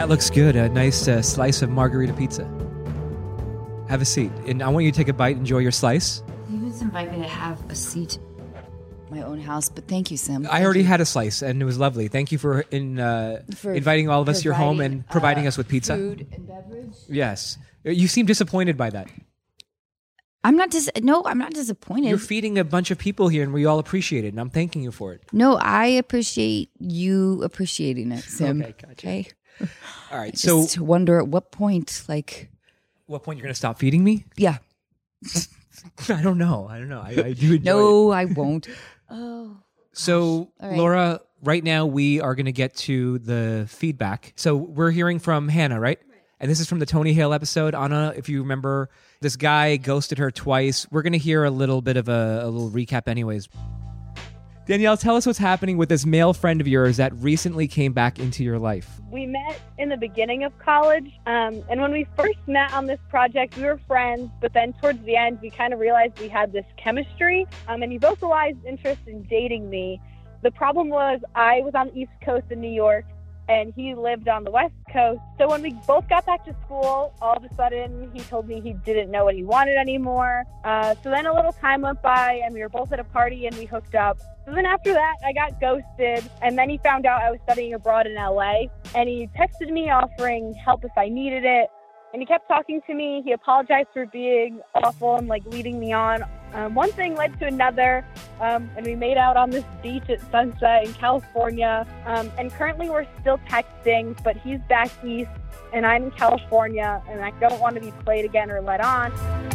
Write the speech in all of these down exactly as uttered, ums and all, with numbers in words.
That looks good. A nice uh, slice of margarita pizza. Have a seat. And I want you to take a bite, enjoy your slice. You just invite me to have a seat in my own house, but thank you, Sim. I Thank already you. had a slice, and it was lovely. Thank you for, in, uh, For inviting all of us to your home providing, and providing uh, us with pizza. Food and beverage. Yes. You seem disappointed by that. I'm not dis- no, I'm not disappointed. You're feeding a bunch of people here, and we all appreciate it, and I'm thanking you for it. No, I appreciate you appreciating it, Sim. Okay, gotcha. Okay. All right, I so just wonder at what point, like, what point you're going to stop feeding me? yeah. I don't know. I don't know. I, I do enjoy it. No, I won't. Oh. So, All right. Laura, right now we are going to get to the feedback. So we're hearing from Hannah, right? And this is from the Tony Hale episode. Anna, if you remember, this guy ghosted her twice. We're going to hear a little bit of a, a little recap anyways. Danielle, tell us what's happening with this male friend of yours that recently came back into your life. We met in the beginning of college, um, and when we first met on this project, we were friends, but then towards the end, we kind of realized we had this chemistry, um, and he vocalized interest in dating me. The problem was I was on the East Coast in New York, and he lived on the West Coast. So when we both got back to school, all of a sudden he told me he didn't know what he wanted anymore. Uh, so then a little time went by and we were both at a party and we hooked up. So then after that, I got ghosted. And then he found out I was studying abroad in L A. And he texted me offering help if I needed it. And he kept talking to me. He apologized for being awful and like leading me on. Um, one thing led to another, um, and we made out on this beach at Sunset in California. Um, and currently we're still texting, but he's back east and I'm in California, and I don't want to be played again or led on.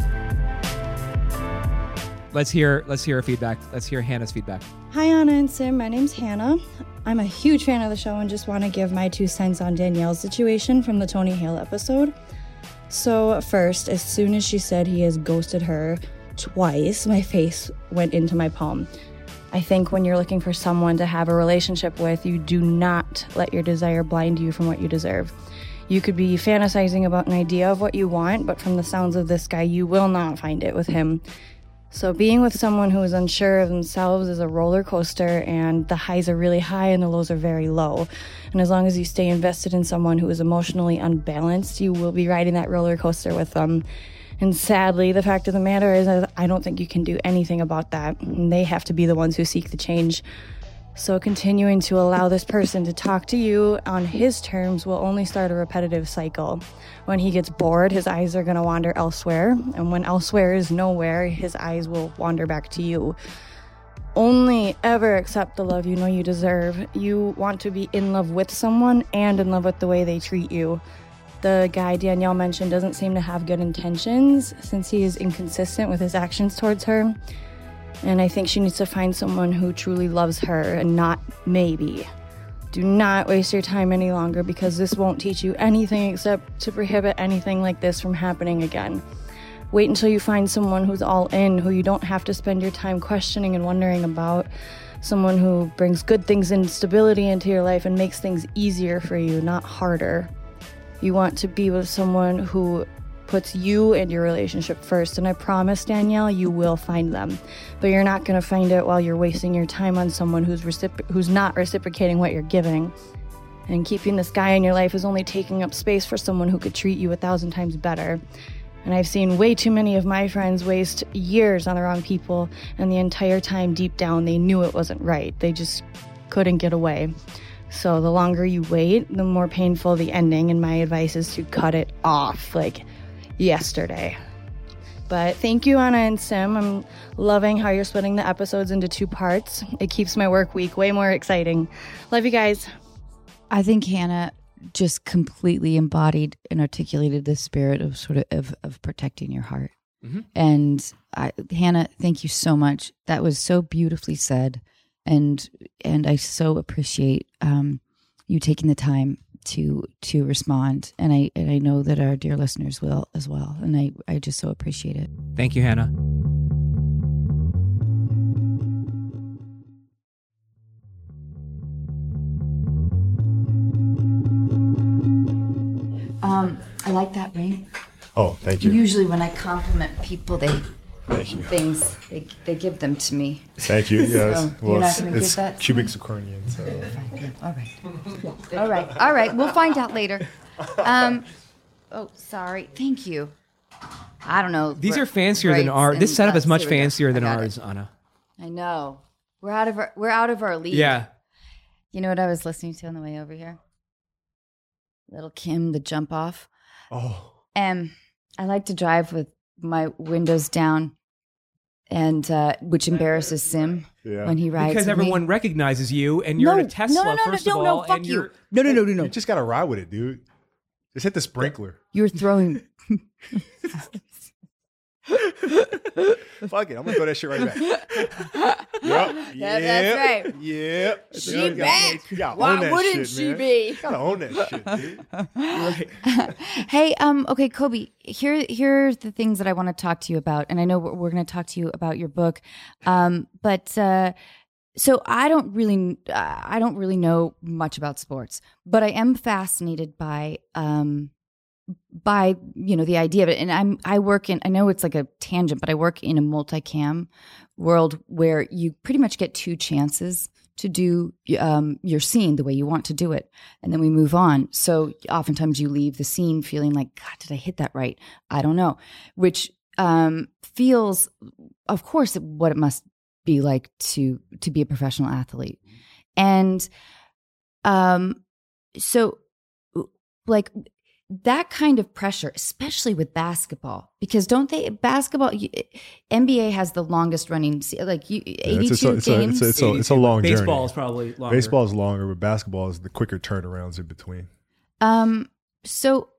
Let's hear let's hear her feedback. Let's hear Hannah's feedback. Hi, Anna and Sim. My name's Hannah. I'm a huge fan of the show and just want to give my two cents on Danielle's situation from the Tony Hale episode. So first, as soon as she said he has ghosted her twice, my face went into my palm. I think when you're looking for someone to have a relationship with, you do not let your desire blind you from what you deserve. You could be fantasizing about an idea of what you want, but from the sounds of this guy, you will not find it with him. So being with someone who is unsure of themselves is a roller coaster, and the highs are really high and the lows are very low. And as long as you stay invested in someone who is emotionally unbalanced, you will be riding that roller coaster with them. And sadly, the fact of the matter is I don't think you can do anything about that. And they have to be the ones who seek the change. So continuing to allow this person to talk to you on his terms will only start a repetitive cycle. When he gets bored, his eyes are going to wander elsewhere. And when elsewhere is nowhere, his eyes will wander back to you. Only ever accept the love you know you deserve. You want to be in love with someone and in love with the way they treat you. The guy Danielle mentioned doesn't seem to have good intentions since he is inconsistent with his actions towards her. And I think she needs to find someone who truly loves her and not maybe. Do not waste your time any longer because this won't teach you anything except to prohibit anything like this from happening again. Wait until you find someone who's all in, who you don't have to spend your time questioning and wondering about. Someone who brings good things and stability into your life and makes things easier for you, not harder. You want to be with someone who puts you and your relationship first, and I promise, Danielle, you will find them. But you're not going to find it while you're wasting your time on someone who's recipro- who's not reciprocating what you're giving. And keeping this guy in your life is only taking up space for someone who could treat you a thousand times better. And I've seen way too many of my friends waste years on the wrong people, and the entire time deep down they knew it wasn't right. They just couldn't get away. So the longer you wait, the more painful the ending, and my advice is to cut it off, like yesterday. But thank you, Anna and Sim. I'm loving how you're splitting the episodes into two parts. It keeps my work week way more exciting. Love you guys. I think Hannah just completely embodied and articulated the spirit of sort of of, of protecting your heart. Mm-hmm. And I, Hannah, thank you so much. That was so beautifully said, and and I so appreciate um, you taking the time to to respond. And I and I know that our dear listeners will as well. And I I just so appreciate it. Thank you, Hannah. Um, I like that ring. Oh, thank you. Usually when I compliment people, they Thank you. things. They they give them to me. Thank you. Yes. So well, you're not it's, gonna it's give that to cubic me? zirconian. So. All right. All right. All right. We'll find out later. Um. Oh, sorry. Thank you. I don't know. These r- are fancier than rights ours. This and setup is lefts. much Here we go. fancier I than got it. ours, Anna. I know. We're out of our we're out of our league. Yeah. You know what I was listening to on the way over here? Little Kim, the jump off. Oh. And I like to drive with my windows down, and uh, which embarrasses Sim Yeah. when he rides Because with me. everyone recognizes you, and you're no, in a Tesla, no, no, no, first no, of no, all. fuck and you. you're, No, no, no, no, no. You just gotta ride with it, dude. Just hit the sprinkler. You're throwing. Fuck it. I'm gonna throw that shit right back. Yep. That- that's right. Yep. She You gotta- back. You gotta Why own that wouldn't shit, she man. be? You gotta own that shit, dude. Right. Hey, um, okay, Kobe. Here, here's the things that I want to talk to you about, and I know we're, we're going to talk to you about your book, um, but uh, so I don't really, uh, I don't really know much about sports, but I am fascinated by, um, by you know the idea of it, and I'm I work in. I know it's like a tangent, but I work in a multicam world where you pretty much get two chances to do um, your scene the way you want to do it. And then we move on. So oftentimes you leave the scene feeling like, God, did I hit that right? I don't know. Which um, feels, of course, what it must be like to to be a professional athlete. And um, so like that kind of pressure, especially with basketball, because don't they basketball? N B A has the longest running, like you, eighty-two it's a, it's a, games. It's a, it's a, it's a long journey. Baseball is probably longer. Baseball is longer, but basketball is the quicker turnarounds in between. Um. So,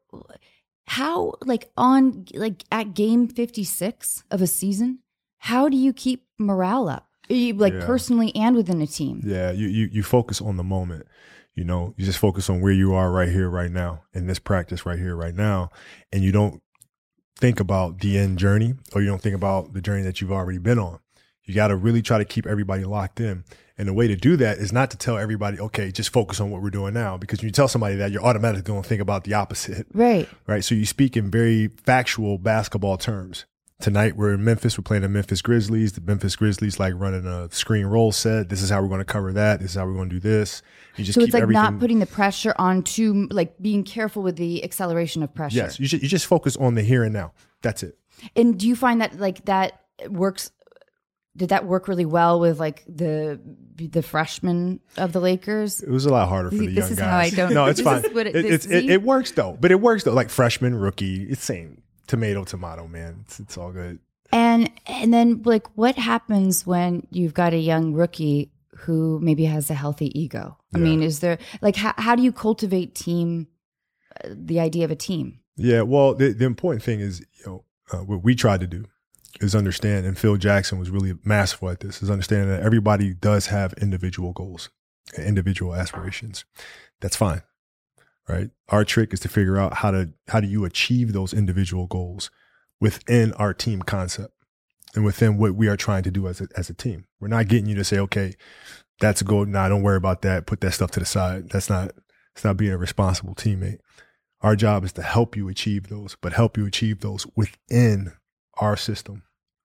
how like on like at game fifty-six of a season, how do you keep morale up, you, like Yeah. personally and within a team? Yeah, you, you you focus on the moment. You know, you just focus on where you are right here, right now, in this practice right here, right now. And you don't think about the end journey, or you don't think about the journey that you've already been on. You got to really try to keep everybody locked in. And the way to do that is not to tell everybody, okay, just focus on what we're doing now. Because when you tell somebody that, you're automatically going to think about the opposite. Right. Right. So you speak in very factual basketball terms. Tonight we're in Memphis. We're playing the Memphis Grizzlies. The Memphis Grizzlies like running a screen roll set. This is how we're going to cover that. This is how we're going to do this. You just So keep it's like everything. not putting the pressure on to like being careful with the acceleration of pressure. Yes, you just, you just focus on the here and now. That's it. And do you find that like that works? Did that work really well with like the the freshmen of the Lakers? It was a lot harder for the This young is guys. how I don't- No, it's this fine. is what it- it, this- it's, it, see? it works though, but it works though. Like freshman, rookie, it's same tomato, tomato, man. It's, it's all good. And and then like what happens when you've got a young rookie who maybe has a healthy ego? I Yeah. mean, is there like how how do you cultivate team uh, the idea of a team? Yeah, well, the, the important thing is, you know, uh, what we tried to do is understand, and Phil Jackson was really masterful at this, is understanding that everybody does have individual goals, and individual aspirations. That's fine, right? Our trick is to figure out how to how do you achieve those individual goals within our team concept and within what we are trying to do as a, as a team. We're not getting you to say, okay, that's a goal. Nah, don't worry about that. Put that stuff to the side. That's not, it's not being a responsible teammate. Our job is to help you achieve those, but help you achieve those within our system.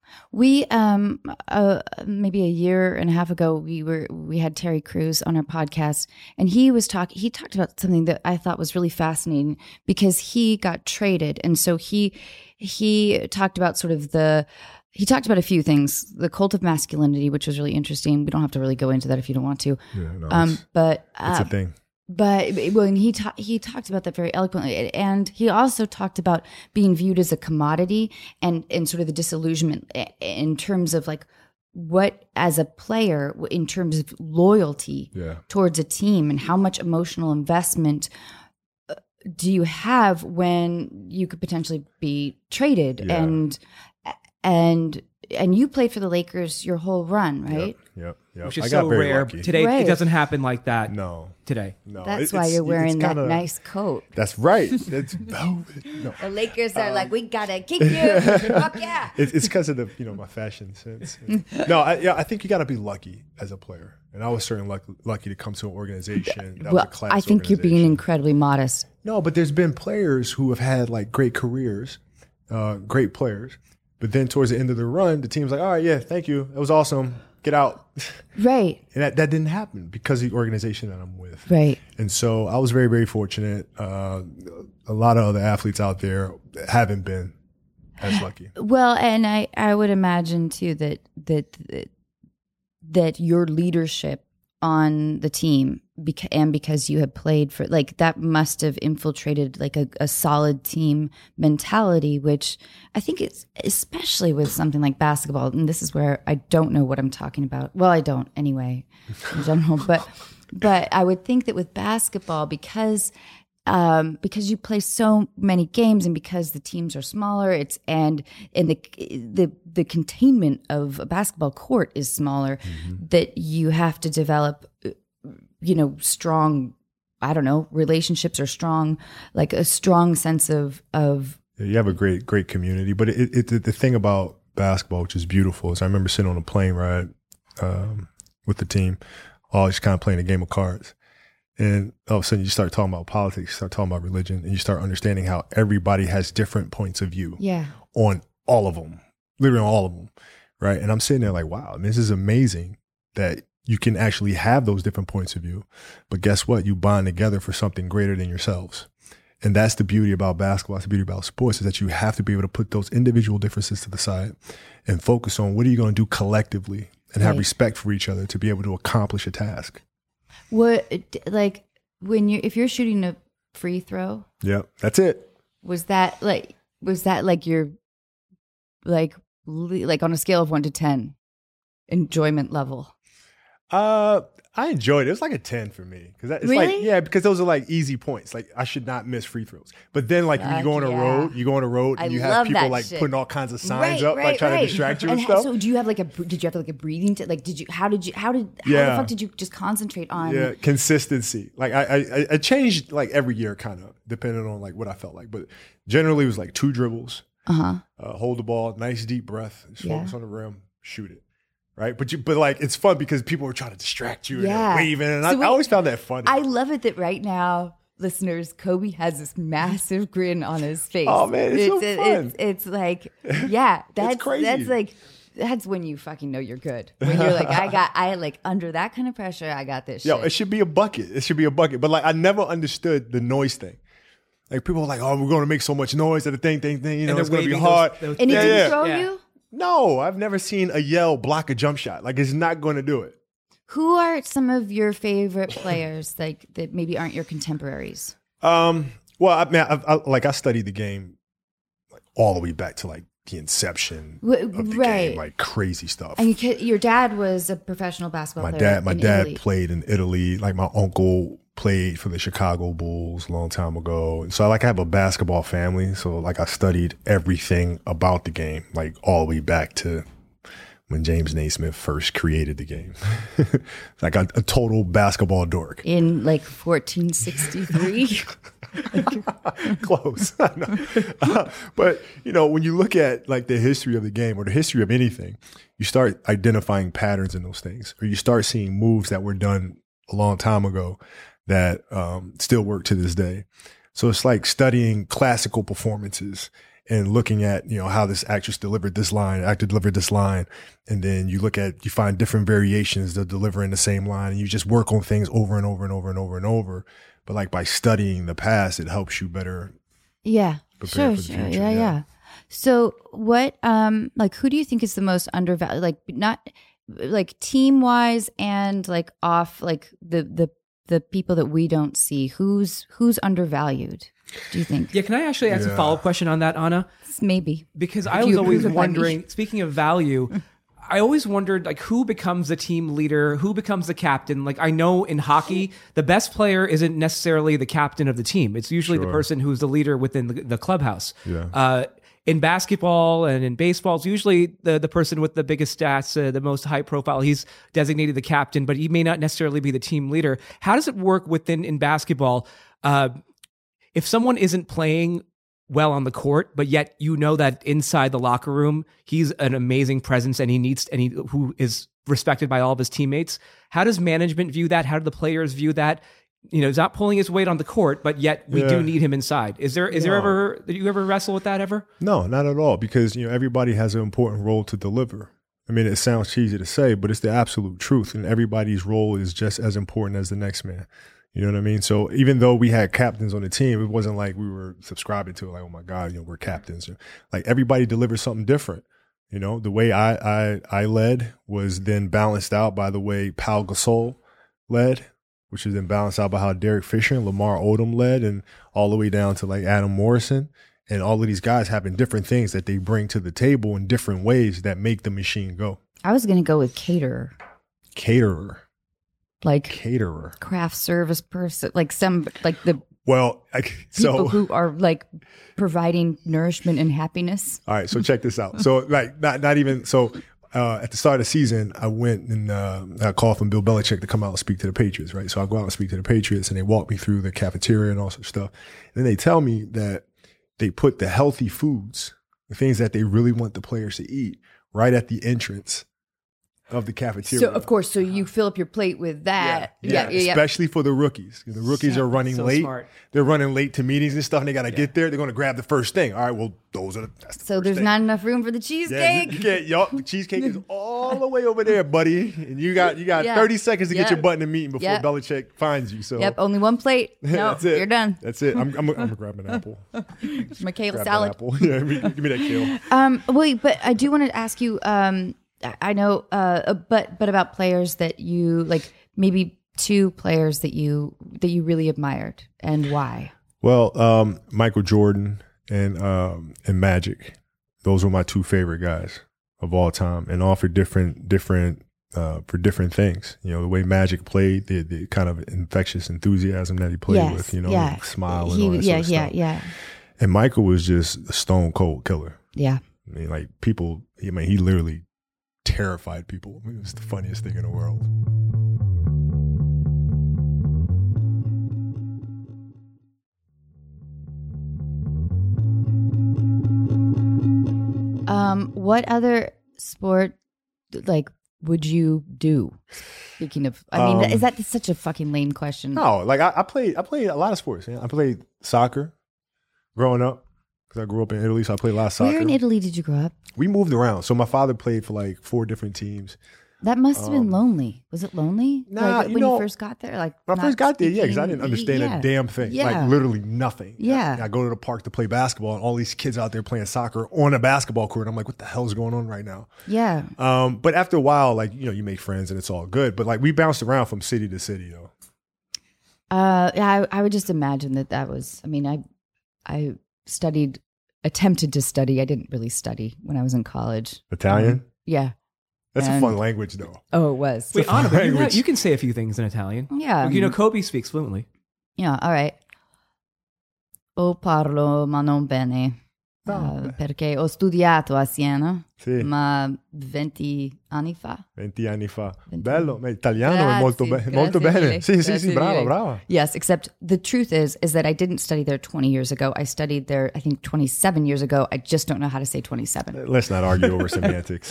We um uh, maybe a year and a half ago we were we had Terry Crews on our podcast, and he was talking he talked about something that I thought was really fascinating because he got traded, and so he he talked about sort of the he talked about a few things, the cult of masculinity, which was really interesting. We don't have to really go into that if you don't want to. Yeah, no, Um, it's, but it's uh, a thing. But well, and he ta- he talked about that very eloquently, and he also talked about being viewed as a commodity and and sort of the disillusionment in terms of like what as a player in terms of loyalty Yeah. towards a team and how much emotional investment uh, do you have when you could potentially be traded Yeah. and and and you played for the Lakers your whole run, right? Yep, yep, yep. Which is I got so very rare. lucky. Today, Right. it doesn't happen like that No, today. no. That's it- why it's- you're wearing it's that kinda- nice coat. That's right. That's velvet. No. The Lakers are Um, like, we gotta kick you. Fuck yeah. It's it's because of the you know my fashion sense. No, I, yeah, I think you got to be lucky as a player, and I was certainly lucky, lucky to come to an organization that was Well, a class I think you're being organization. incredibly modest. No, but there's been players who have had like great careers, uh, great players But then towards the end of the run, the team's like, all right, yeah, thank you. It was awesome. Get out. Right. And that, that didn't happen because of the organization that I'm with. Right. And so I was very, very fortunate. Uh, a lot of other athletes out there haven't been as lucky. Well, and I, I would imagine too that, that, that, that your leadership on the team beca- and because you had played for like that must have infiltrated like a, a solid team mentality, which I think it's especially with something like basketball. And this is where I don't know what I'm talking about. Well, I don't anyway in general, but, but I would think that with basketball, because Um, because you play so many games and because the teams are smaller, it's and and the the the containment of a basketball court is smaller, mm-hmm. that you have to develop, you know, strong, I don't know, relationships or strong, like a strong sense of of. Yeah, you have a great great community, but it, it the thing about basketball, which is beautiful, is I remember sitting on a plane ride um, with the team, all just kind of playing a game of cards. And all of a sudden you start talking about politics, you start talking about religion, and you start understanding how everybody has different points of view yeah. on all of them, literally on all of them, right? And I'm sitting there like, wow, this is amazing that you can actually have those different points of view. But guess what? You bond together for something greater than yourselves. And that's the beauty about basketball, that's the beauty about sports, is that you have to be able to put those individual differences to the side and focus on what are you going to do collectively and have right. respect for each other to be able to accomplish a task. What, like, when you if you're shooting a free throw, yeah, that's it. Was that like was that like your like like on a scale of one to ten enjoyment level? Uh, I enjoyed it. It was like a ten for me because it's really? like yeah, because those are like easy points. Like I should not miss free throws. But then like when you go on a yeah. road, you go on a road and I you have people like shit. putting all kinds of signs right, up, right, like trying right. to distract you and, and stuff. So do you have like a did you have like a breathing t- like did you how did you how did how yeah. the fuck did you just concentrate on? Yeah, consistency. Like I I, I changed like every year kind of depending on like what I felt like, but generally it was like two dribbles, uh-huh. uh, hold the ball, nice deep breath, just yeah. focus on the rim, shoot it. Right, but you, but like it's fun because people are trying to distract you and yeah. they're waving, and so I, wait, I always found that funny. I love it that right now, listeners, Kobe has this massive grin on his face. Oh man, it's, it's so it, fun. It's, it's like, yeah, that's crazy. That's like that's when you fucking know you're good. When you're like, I got, I like under that kind of pressure, I got this. Yo, shit. it should be a bucket. It should be a bucket. But like, I never understood the noise thing. Like people were like, oh, we're going to make so much noise at the thing, thing, thing. You know, it's going to be hard. Those, those and yeah, it didn't yeah. throw yeah. you. No, I've never seen a yell block a jump shot. Like it's not going to do it. Who are some of your favorite players, like that maybe aren't your contemporaries? Um, well, I mean, I, I, like I studied the game like all the way back to like the inception W- of the right. game, like crazy stuff. And you, your dad was a professional basketball My player. dad, my in dad Italy. played in Italy. Like my uncle played for the Chicago Bulls a long time ago. And so I like I have a basketball family. So like I studied everything about the game, like all the way back to when James Naismith first created the game. Like a, a total basketball dork. in like fourteen sixty-three. Close. uh, but, you know, when you look at like the history of the game or the history of anything, you start identifying patterns in those things, or you start seeing moves that were done a long time ago that um, still work to this day. So it's like studying classical performances and looking at, you know, how this actress delivered this line, actor delivered this line. And then you look at, you find different variations that deliver in the same line, and you just work on things over and over and over and over and over. But like by studying the past, it helps you better. Yeah, prepare sure, for the sure. future, Yeah, yeah. yeah. So what, um, like, who do you think is the most undervalued? Like, not like team wise and like off, like the the the people that we don't see. Who's who's undervalued? Do you think? Yeah, can I actually ask Yeah. a follow-up question on that, Anna? Maybe Because If I was you always approve of my wondering, niche. speaking of value, I always wondered like who becomes the team leader, who becomes the captain. Like I know in hockey, the best player isn't necessarily the captain of the team. It's usually the Sure. person who's the leader within the, the clubhouse. Yeah. Uh, in basketball and in baseball, it's usually the, the person with the biggest stats, uh, the most high profile. He's designated the captain, but he may not necessarily be the team leader. How does it work within in basketball? Uh, if someone isn't playing well on the court, but yet you know that inside the locker room, he's an amazing presence and he needs, and he, who is respected by all of his teammates. How does management view that? How do the players view that? you know, he's not pulling his weight on the court, but yet we Yeah. do need him inside. Is there is there No. ever did you ever wrestle with that ever? No, not at all. Because you know everybody has an important role to deliver. I mean, it sounds cheesy to say, but it's the absolute truth, and everybody's role is just as important as the next man. You know what I mean? So even though we had captains on the team, it wasn't like we were subscribing to it, like, oh my God, you know, we're captains. Like everybody delivered something different. You know, the way I I I led was then balanced out by the way Pau Gasol led, which is then balanced out by how Derek Fisher and Lamar Odom led, and all the way down to like Adam Morrison. And all of these guys having different things that they bring to the table in different ways that make the machine go. I was going to go with caterer, Caterer. like Caterer. craft service person, like some like the Well, I, people so who are like providing nourishment and happiness. all right, so check this out. So like not not even so uh, at the start of the season, I went and uh, I called from Bill Belichick to come out and speak to the Patriots, right? So I go out and speak to the Patriots, and they walk me through the cafeteria and all sorts of stuff. And then they tell me that they put the healthy foods, the things that they really want the players to eat, right at the entrance of the cafeteria. So of course, so you fill up your plate with that. Yeah, yeah, yeah. Especially for the rookies. The rookies are running so late. smart. They're running late to meetings and stuff, and they got to get there. They're going to grab the first thing. All right, well, those are the, that's the So first there's thing. not enough room for the Yeah, cheesecake. you, you can't, yup, the cheesecake is all the way over there, buddy. And you got you got Yeah. thirty seconds to get Yeah. your butt in the meeting before Yeah. Belichick finds you. So Yep, only one plate. No, that's it. you're done. That's it. I'm, I'm, I'm gonna grab an apple. My kale Grab salad. That apple. Yeah, give me, give me that kale. Um, wait, but I do want to ask you. Um, I- I know, uh, but but about players that you like, maybe two players that you that you really admired and why. Well, um, Michael Jordan and um, and Magic, those were my two favorite guys of all time, and all for different different uh, for different things. You know, the way Magic played, the the kind of infectious enthusiasm that he played Yes, with. You know, yeah. smile and He, all that yeah, sort of yeah, stuff. yeah, And Michael was just a stone cold killer. yeah. I mean, like people. I mean, he literally terrified people. I mean, it was the funniest thing in the world. Um, what other sport like would you do? Speaking of, I mean, Um, is that such a fucking lame question? No, like I, I played. I played a lot of sports. Yeah. I played soccer growing up because I grew up in Italy, so I played a lot of soccer. Where in Italy did you grow up? We moved around. So my father played for like four different teams. That must have been lonely. Was it lonely? Um, nah, like you when know, you first got there, like When I not first got there, yeah, because I speaking- didn't understand yeah. a damn thing. Yeah. Like literally nothing. Yeah. I, I go to the park to play basketball, and all these kids out there playing soccer on a basketball court. I'm like, what the hell is going on right now? Yeah. Um, but after a while, like you know, you make friends and it's all good. But like we bounced around from city to city, though. Uh, yeah, I, I would just imagine that that was. I mean, I, I studied, attempted to study. I didn't really study when I was in college. Italian. Um, yeah. That's and- a fun language, though. Oh, it was. Wait, Anna, but you, language. have- you can say a few things in Italian. Yeah. Like, you know, Kobe speaks fluently. Yeah. All right. O parlo, ma non bene. No, Uh, beh. perché ho studiato a Siena, Sì. ma venti anni fa. venti anni fa. venti Bello, ma italiano è Grazie, molto, be- molto grazie bene. mille, Sì, sì, grazie sì, brava, mille. brava. Yes, except the truth is, is that I didn't study there twenty years ago. I studied there, I think, twenty-seven years ago. I just don't know how to say twenty-seven. Let's not argue over semantics.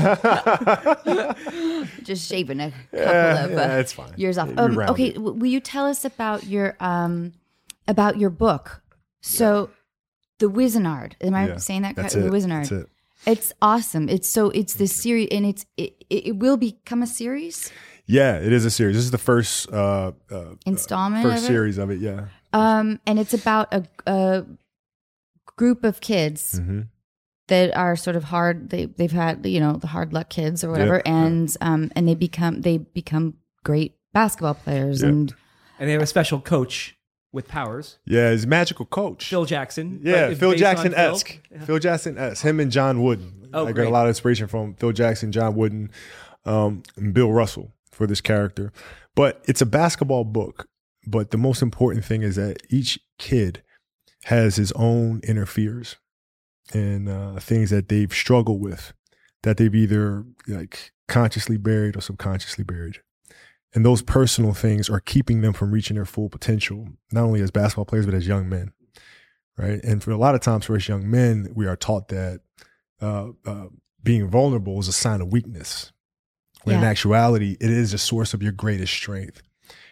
Just shaving a couple Yeah, of uh, yeah, it's fine. years off. You Um, round okay, it. w- will you tell us about your um about your book? So, The Wizenard. Am I Yeah, saying that that's correctly? The it, Wizenard. that's it. It's awesome. It's so it's this series, and it's it, it, it will become a series Yeah, it is a series. This is the first uh, uh, installment. first of it? series of it. Yeah. Um, and it's about a, a group of kids Mm-hmm. that are sort of hard. They they've had you know the hard luck kids or whatever, Yeah, and um, and they become they become great basketball players, Yeah. and And they have a special coach with powers, Yeah, he's a magical coach. Phil Jackson. yeah, but it's Phil based on Jackson esque. Phil. Phil Jackson esque. Him and John Wooden. Oh, I got great. a lot of inspiration from Phil Jackson, John Wooden, um, and Bill Russell for this character. But it's a basketball book. But the most important thing is that each kid has his own inner fears and uh, things that they've struggled with, that they've either like consciously buried or subconsciously buried. And those personal things are keeping them from reaching their full potential, not only as basketball players, but as young men. Right. And for a lot of times for us young men, we are taught that uh, uh, being vulnerable is a sign of weakness. When in Yeah. actuality, it is a source of your greatest strength.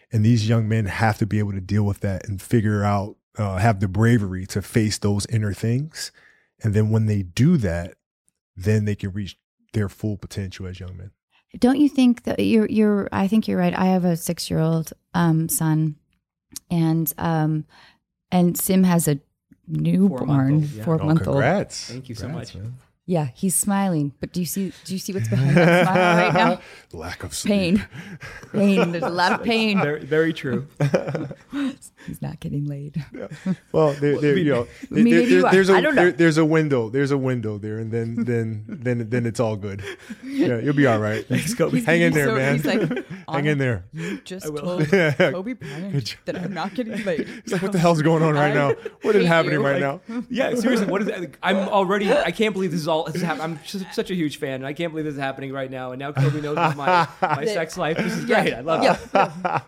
And these young men have to be able to deal with that and figure out, uh, have the bravery to face those inner things. And then when they do that, then they can reach their full potential as young men. Don't you think that you're, you're, I think you're right. I have a six-year-old um, son, and, um, and Sim has a newborn, Four-month-old, yeah. four-month old. Oh, congrats. Thank you so Congrats, much. man. Yeah, he's smiling. But do you see, do you see what's behind that smile right now? Lack of sleep. Pain. Pain. There's a lot of pain. Very, very true. He's not getting laid. Well, there, there, you know, there, Maybe there- you are. there's a I don't know. there- there's a window. There's a window there, and then then then then it's all good. Yeah, you'll be all right. Thanks, Kobe. Hang in there, So man. he's like, Hang in there. You just will. told Yeah. Kobe Bryant that I'm not getting laid. It's like, what the hell's going on right now? What is hate happening you. right Like, now? Yeah, seriously, what is that? I'm already, I can't believe this is all, this is hap- I'm just such a huge fan, and I can't believe this is happening right now, and now Kobe knows my, my sex life. This is great. I love it.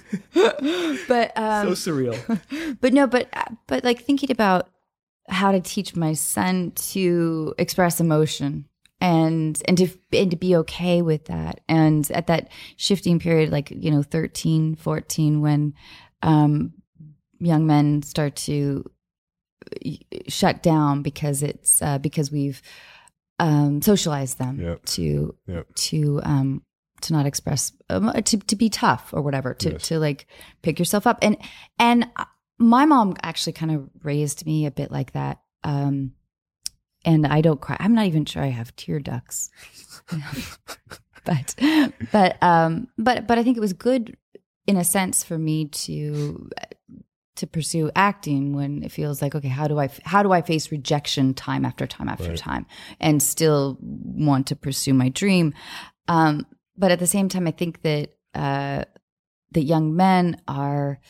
But um, So surreal. but no, but but like thinking about how to teach my son to express emotion and and to and to be okay with that, and at that shifting period, like you know, thirteen, fourteen, when um, young men start to shut down because it's uh, because we've um, socialized them Yep. to Yep. to um, to not express um, to to be tough or whatever, to Yes. to like pick yourself up. And and my mom actually kind of raised me a bit like that. Um, and I don't cry. I'm not even sure I have tear ducts. but but um but but I think it was good in a sense for me to to pursue acting when it feels like, okay, how do I how do I face rejection time after time after Right. time and still want to pursue my dream? Um, but at the same time, I think that uh, that young men are.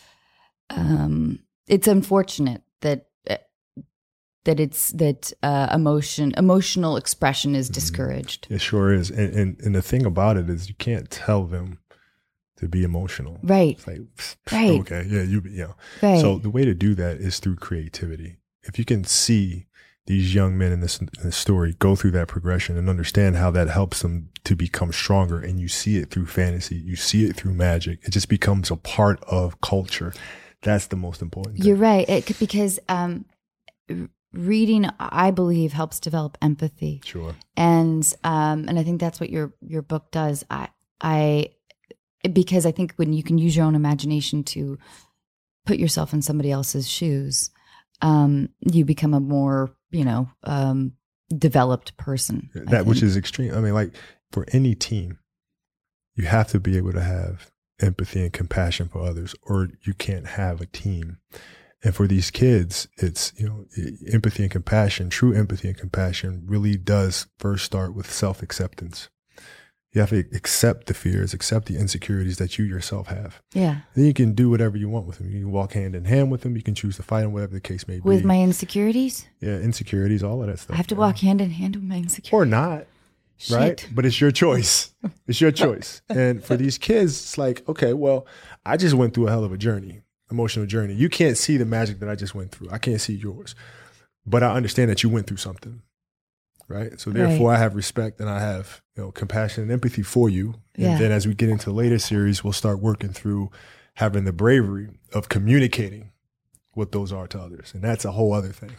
Um, it's unfortunate that uh, that it's that uh, emotion emotional expression is discouraged. It sure is. And, and and the thing about it is, you can't tell them to be emotional. Right. It's like, pfft, Right. okay, yeah, you, you know. Right. So the way to do that is through creativity. If you can see these young men in this, in this story go through that progression and understand how that helps them to become stronger, and you see it through fantasy, you see it through magic, it just becomes a part of culture. That's the most important thing. You're right. It could, because um, r- reading, I believe, helps develop empathy, Sure. and um, and I think that's what your your book does. I I because I think when you can use your own imagination to put yourself in somebody else's shoes, um, you become a more you know um, developed person. I That which think. is extreme. I mean, like for any team, you have to be able to have empathy and compassion for others, or you can't have a team. And for these kids, it's, you know, empathy and compassion, true empathy and compassion really does first start with self-acceptance. You have to accept the fears, accept the insecurities that you yourself have. Yeah. Then you can do whatever you want with them. You can walk hand in hand with them. You can choose to fight them, whatever the case may be. With my insecurities, yeah, insecurities, all of that stuff. I have to yeah. walk hand in hand with my insecurities. Or not. Right? Shit. But it's your choice. It's your choice. And for these kids, it's like, okay, well, I just went through a hell of a journey, emotional journey. You can't see the magic that I just went through. I can't see yours. But I understand that you went through something. Right? So therefore, Right. I have respect and I have, you know, compassion and empathy for you. And Yeah. then as we get into later series, we'll start working through having the bravery of communicating what those are to others. And that's a whole other thing.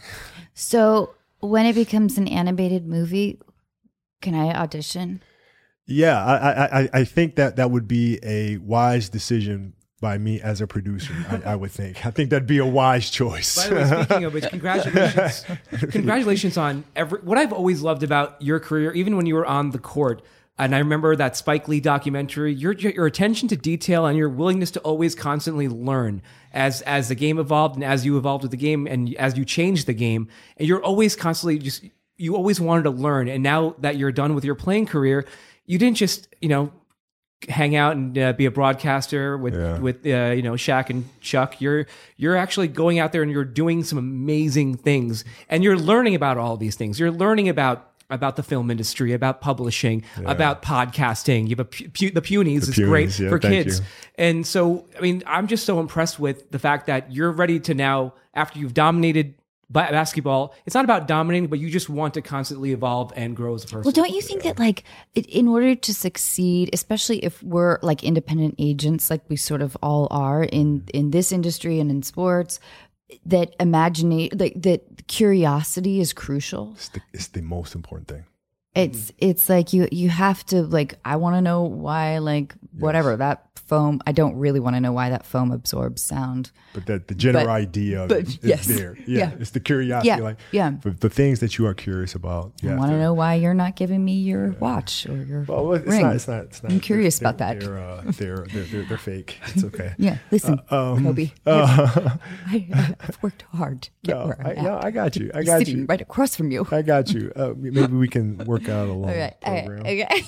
So when it becomes an animated movie, can I audition? Yeah, I, I, I think that that would be a wise decision by me as a producer. I, I would think. I think that'd be a wise choice. By the way, speaking of which, congratulations. Congratulations on every, what I've always loved about your career, even when you were on the court. And I remember that Spike Lee documentary, your, your attention to detail and your willingness to always constantly learn as, as the game evolved and as you evolved with the game and as you changed the game. And you're always constantly just, you always wanted to learn. And now that you're done with your playing career, you didn't just, you know, hang out and uh, be a broadcaster with Yeah. with uh, you know Shaq and Chuck. You're you're actually going out there and you're doing some amazing things, and you're learning about all these things. You're learning about about the film industry, about publishing, about podcasting. You have a pu- pu- the Punies is Punies, great yeah, for thank kids, you. and so I mean I'm just so impressed with the fact that you're ready to now, after you've dominated ba- basketball, it's not about dominating, but you just want to constantly evolve and grow as a person. Well, don't you think that like it, in order to succeed, especially if we're like independent agents, like we sort of all are in in this industry and in sports, that imagination, like that curiosity is crucial. It's the, it's the most important thing. It's it's like you you have to like I want to know why like whatever yes. that foam I don't really want to know why that foam absorbs sound, but that the general but, idea of but, it is yes. there. Yeah, yeah, it's the curiosity. Yeah, like yeah. For the things that you are curious about. I want to know why you're not giving me your yeah. watch or your well, it's ring. Not, it's not. It's not. I'm curious they're, about that. They're, uh, they're, they're they're they're fake. It's okay. Yeah, listen, uh, um, Kobe. Uh, I, I've worked hard to get no, where I'm I, at. no, I got you. I He's got sitting you. right across from you. I got you. Uh, maybe we can work out a long okay, program. Okay. okay.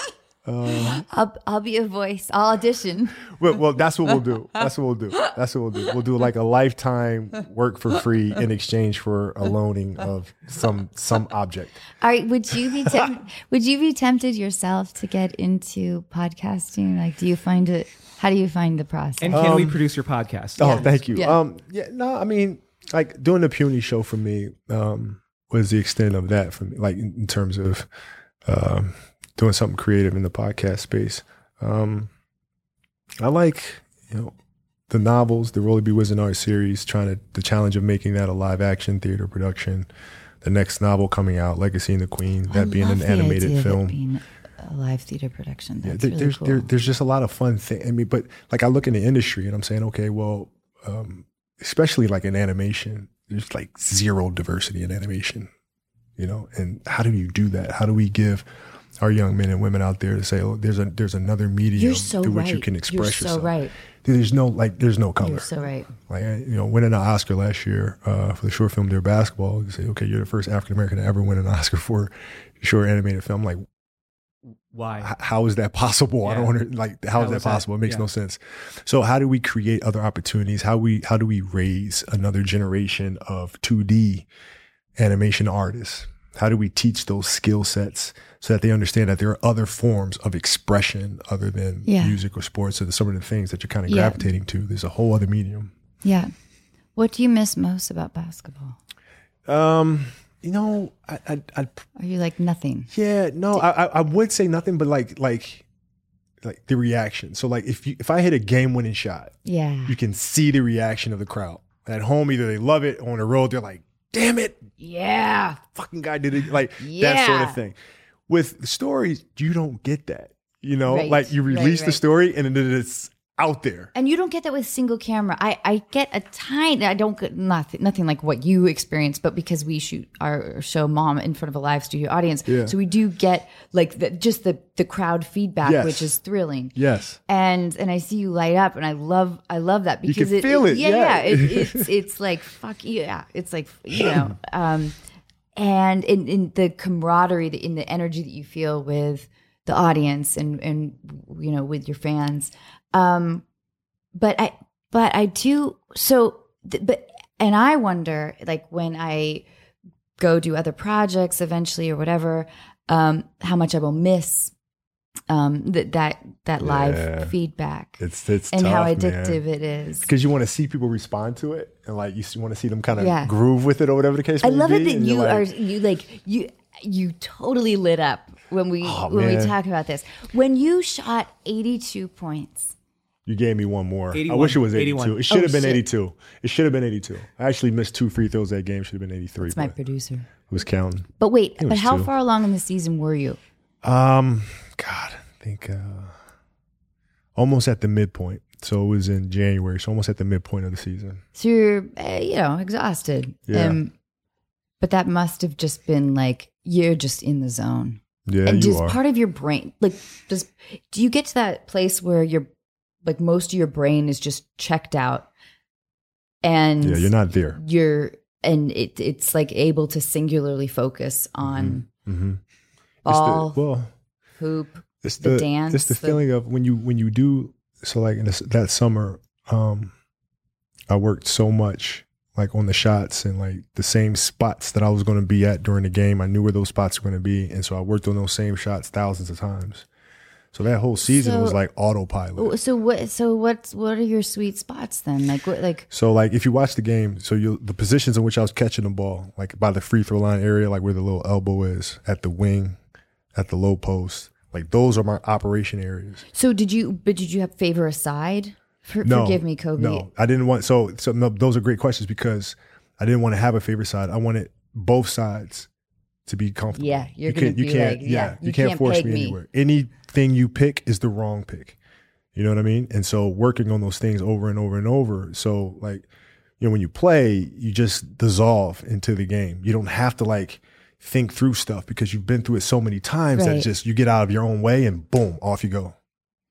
Uh, I'll I'll be a voice. I'll audition. Well, well, that's what we'll do. That's what we'll do. That's what we'll do. We'll do like a lifetime work for free in exchange for a loaning of some some object. All right. Would you be temp- Would you be tempted yourself to get into podcasting? Like, do you find it? How do you find the process? And can um, we produce your podcast? Oh, Yeah. thank you. Yeah. Um, yeah, no, I mean, like doing the Puny show for me um, was the extent of that for me. Like in, in terms of um, doing something creative in the podcast space. Um, I like, you know, the novels, the Rolly B. Wizenart series, trying to, the challenge of making that a live action theater production. The next novel coming out, Legacy and the Queen, that I being love an the animated idea of it film. being a live theater production. Yeah, That's there, really there's cool. there, there's just a lot of fun things. I mean, but like I look in the industry and I'm saying, okay, well, um, especially like in animation, there's like zero diversity in animation, you know. And how do you do that? How do we give our young men and women out there to say, oh, there's a there's another medium You're so through right. which you can express You're yourself. so right. There's no like there's no color. You're so right. Like, you know, winning an Oscar last year uh, for the short film Dear Basketball, you say, okay, you're the first African American to ever win an Oscar for a short animated film. Like, Why? h- how is that possible? I Yeah. don't want to, like, how, how is that possible? That? It makes yeah. no sense. So how do we create other opportunities? How we, how do we raise another generation of two D animation artists? How do we teach those skill sets so that they understand that there are other forms of expression other than Yeah. music or sports or some of the things that you're kind of Yeah. gravitating to? There's a whole other medium. Yeah. What do you miss most about basketball? Um, you know, I, I, I Are you like nothing? yeah, no, I, I would say nothing, but like, like, like the reaction. So like, if you, if I hit a game winning shot, Yeah. you can see the reaction of the crowd at home. Either they love it, or on the road, they're like, damn it, Yeah. fucking guy did it. Like Yeah. that sort of thing. With stories, you don't get that, you know, Right, like you right, release the right. story and then it's out there. And you don't get that with single camera. I, I get a tiny, I don't get nothing, nothing like what you experience, but because we shoot our show Mom in front of a live studio audience. Yeah. So we do get like the, just the, the crowd feedback, Yes. which is thrilling. Yes. And, and I see you light up and I love, I love that You because can feel it, Yeah. yeah. yeah it, it's, it's like, fuck yeah. It's like, you know, um, and in, in the camaraderie, the, in the energy that you feel with the audience and, and, you know, with your fans. Um, but I, but I do, so, th- but, and I wonder, like when I go do other projects eventually or whatever, um, how much I will miss, um, that, that, that live Yeah. feedback It's, it's and tough, how man. addictive it is. Because you want to see people respond to it, and like you want to see them kind of Yeah. groove with it or whatever the case I may love be. it that and you're you like, are, you like, you, you totally lit up when we, Oh, when we man. talk about this. When you shot eighty-two points, You gave me one more. I eighty-one. wish it was eighty-two. eighty-one. It should have Oh, been shit. eighty-two. It should have been eighty-two. I actually missed two free throws that game. Should have been eighty-three. it's my but producer. it was counting. But wait, It but was how two. far along in the season were you? Um, God, I think uh, almost at the midpoint. So it was in January. So almost at the midpoint of the season. So you're, uh, you know, exhausted. Yeah. Um, but that must have just been like, you're just in the zone. Yeah, and you does are. part of your brain, like, does, do you get to that place where you're, like, most of your brain is just checked out and yeah, you're not there. you're, and it, it's like able to singularly focus on Mm-hmm. ball, It's the, well, hoop, it's the the, dance, It's the, the- feeling of when you when you do. So like in this, that summer, um, I worked so much like on the shots and like the same spots that I was going to be at during the game. I knew where those spots were going to be, and so I worked on those same shots thousands of times. So that whole season So- was like autopilot. So what? So what's what are your sweet spots then? Like what? Like So like if you watch the game, so you the positions in which I was catching the ball, like by the free throw line area, like where the little elbow is, at the wing, at the low post, like those are my operation areas. so did you? But did you have favor a side? For, No, forgive me, Kobe. No, I didn't want. So so no, those are great questions because I didn't want to have a favorite side. I wanted both sides to be comfortable. Yeah, you're you gonna can't, you be can't, like, yeah, yeah, you, you can't, can't force peg me, me. anywhere. Anything you pick is the wrong pick. You know what I mean? And so working on those things over and over and over. So like, you know, when you play, you just dissolve into the game. You don't have to like think through stuff because you've been through it so many times that Right. just you get out of your own way and boom, off you go.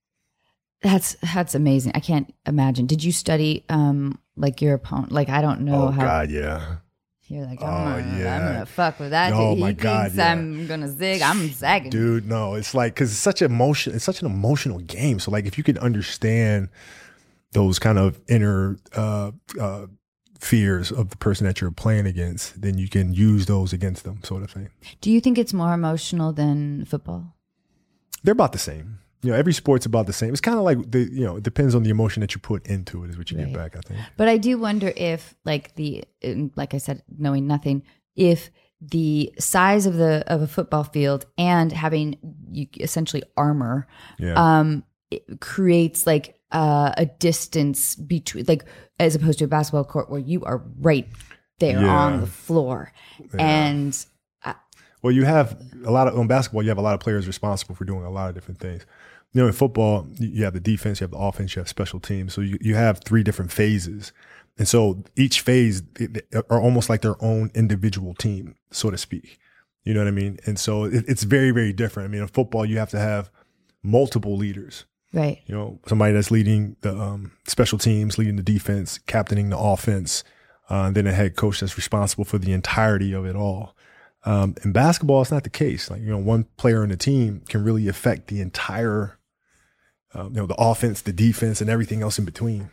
That's that's amazing. I can't imagine. Did you study um like your opponent? Like I don't know Oh how God, yeah. you're like. Oh, I'm gonna, yeah. I'm gonna fuck with that. Oh, he my thinks God, yeah. I'm gonna zig. I'm zagging. Dude, no, it's like because it's such emotion. It's such an emotional game. So like, if you could understand those kind of inner uh, uh, fears of the person that you're playing against, then you can use those against them, sort of thing. Do you think it's more emotional than football? They're about the same. You know, every sport's about the same. It's kind of like the you know, it depends on the emotion that you put into it is what you Right. get back. I think. But I do wonder if, like the, like I said, knowing nothing, if the size of the of a football field and having you essentially armor, Yeah. um, it creates like uh, a distance between, like as opposed to a basketball court where you are right there Yeah. on the floor, and Well, you have a lot of on basketball. You have a lot of players responsible for doing a lot of different things. You know, in football, you have the defense, you have the offense, you have special teams. So you, you have three different phases, and so each phase are almost like their own individual team, so to speak. You know what I mean? And so it, it's very, very different. I mean, in football, you have to have multiple leaders. right. You know, somebody that's leading the um, special teams, leading the defense, captaining the offense, uh, and then a head coach that's responsible for the entirety of it all. Um, in basketball, it's not the case. Like, you know, one player in the team can really affect the entire, um, you know, the offense, the defense, and everything else in between.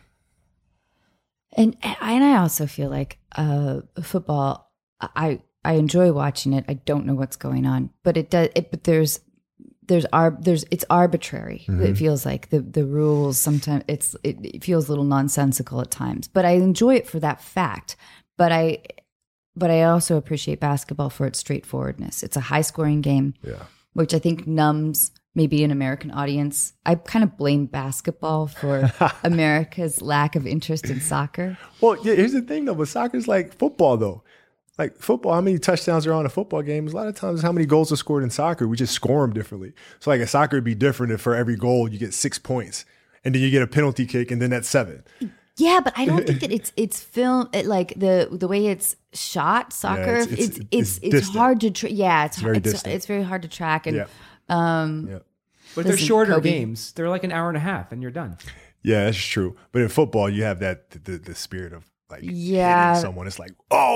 And and I also feel like uh, football. I I enjoy watching it. I don't know what's going on, but it does. It, but there's there's ar- there's it's arbitrary. Mm-hmm. It feels like the the rules sometimes it's it, it feels a little nonsensical at times. But I enjoy it for that fact. But I but I also appreciate basketball for its straightforwardness. It's a high scoring game, Yeah. which I think numbs maybe an American audience. I kind of blame basketball for America's lack of interest in soccer. Well, yeah, here's the thing though, but soccer's like football though. Like football, how many touchdowns are on a football game? A lot of times, how many goals are scored in soccer? We just score them differently. So like a soccer would be different if for every goal you get six points and then you get a penalty kick and then that's seven. Yeah, but I don't think that it's it's film it, like the the way it's shot. Soccer, it's- it's it's- it's it's it's, it's distant. hard to tra- yeah, it's It's very hard, it's, distant. it's very hard to track and Yeah. um Yeah. But they're Listen, shorter Kobe. games. They're like an hour and a half, and you're done. Yeah, that's true. But in football, you have that the, the, the spirit of like Yeah. hitting someone. It's like,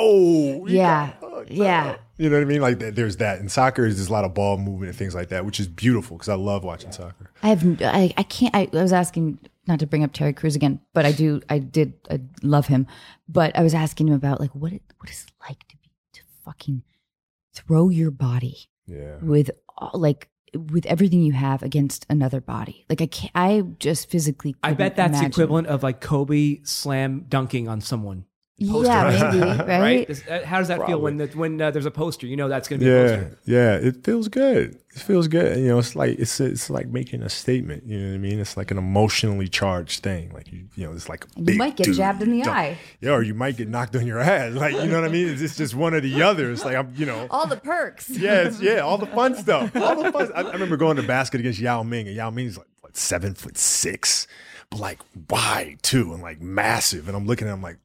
oh, you Yeah. got hooked Yeah. up. You know what I mean? Like th- there's that. In soccer, there's a lot of ball movement and things like that, which is beautiful because I love watching soccer. I have I, I can't I, I was asking not to bring up Terry Crews again, but I do I did I love him, but I was asking him about like what it what it's like to be to fucking throw your body Yeah. with all, like with everything you have against another body. Like I can't, I just physically. I bet couldn't that's the imagine. equivalent of like Kobe slam dunking on someone. Yeah, maybe right. Right? Does- uh, How does that feel when the, when uh, there's a poster? You know that's going to be a Yeah, poster. yeah, it feels good. It feels good. You know, it's like it's it's like making a statement. You know what I mean? It's like an emotionally charged thing. Like you, you know, it's like a You big might get dude jabbed in the dunk. eye. Yeah, or you might get knocked on your ass. Like you know what I mean? It's, it's just one or the other. It's like I'm, you know. All the perks. Yeah, it's, yeah, all the fun stuff. All the fun. I, I remember going to basket against Yao Ming, and Yao Ming's like what, seven foot six, but like wide too, and like massive. And I'm looking at him like,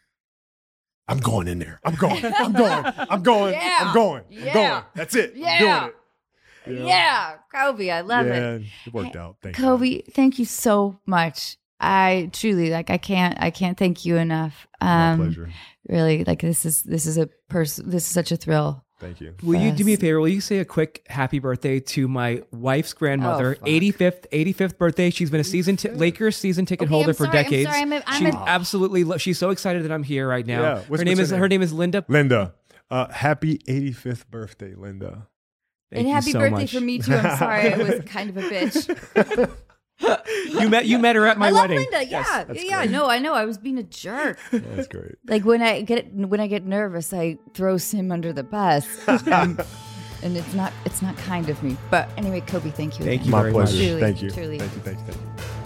I'm going in there. I'm going. I'm going. I'm going. Yeah. I'm going. I'm Yeah. going. That's it. I'm Yeah. doing it. You know? Yeah, Kobe, I love yeah, it. it worked out. Thank you. Kobe, thank you so much. I truly like. I can't. I can't thank you enough. My Um, pleasure. Really, like this is this is a person. This is such a thrill. Thank you. Will you do me a Yes. favor? Will you say a quick happy birthday to my wife's grandmother, Oh, fuck. eighty-fifth, eighty-fifth birthday. She's been a season t- Lakers season ticket Okay, holder I'm for sorry, I'm decades. sorry, I'm a- I'm she a- absolutely lo- she's so excited that I'm here right now. Yeah, what's- her name what's is her her name? name is Linda. Linda, uh, happy eighty-fifth birthday, Linda. Thank and you happy so birthday much. for me too. I'm sorry, I was kind of a bitch. You met you met her at my I love wedding. Linda. Yeah, that's yeah. great. No, I know. I was being a jerk. That's great. Like when I get when I get nervous, I throw Sim under the bus, and, and it's not it's not kind of me. But anyway, Kobe, thank you. Thank again. you My very pleasure. much. Truly, Thank you. truly. Thank you. Thank you. Thank you.